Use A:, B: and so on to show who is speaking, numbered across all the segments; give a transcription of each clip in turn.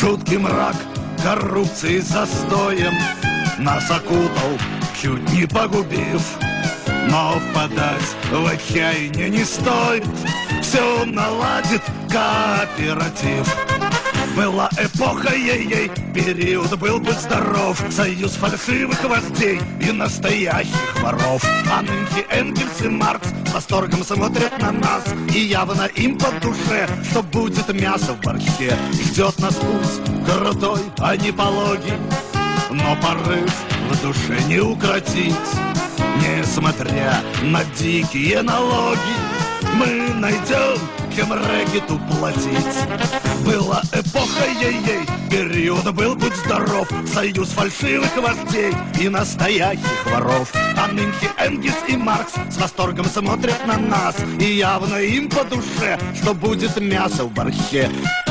A: Жуткий мрак коррупции застоем нас окутал, чуть не погубив. Но впадать в отчаяние не стоит, все наладит кооператив. Была эпоха ей-ей, период был, будь здоров, союз фальшивых вождей и настоящих воров. А нынче Энгельс и Маркс с восторгом смотрят на нас, и явно им по душе, что будет мясо в борще. Ждет нас путь крутой, а не пологий, но порыв в душе не укротить. Несмотря на дикие налоги, мы найдем, чем рэкету платить. Была эпоха ей-ей, период был, будь здоров, союз фальшивых вождей и настоящих воров. А нынче Энгельс и Маркс с восторгом смотрят на нас, и явно им по душе, что будет мясо в борще.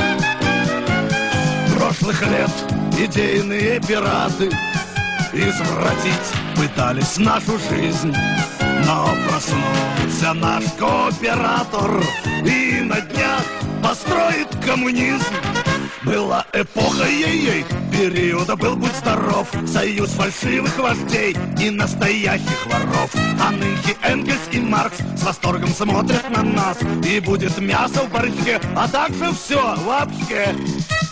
A: Прошлых лет идейные пираты извратить пытались нашу жизнь, но проснулся наш кооператор и на днях построит коммунизм. Была эпоха ей-ей, периода был, будь здоров, союз фальшивых вождей и настоящих воров. А нынче Энгельс и Маркс с восторгом смотрят на нас, и будет мясо в борще, а также все вообще.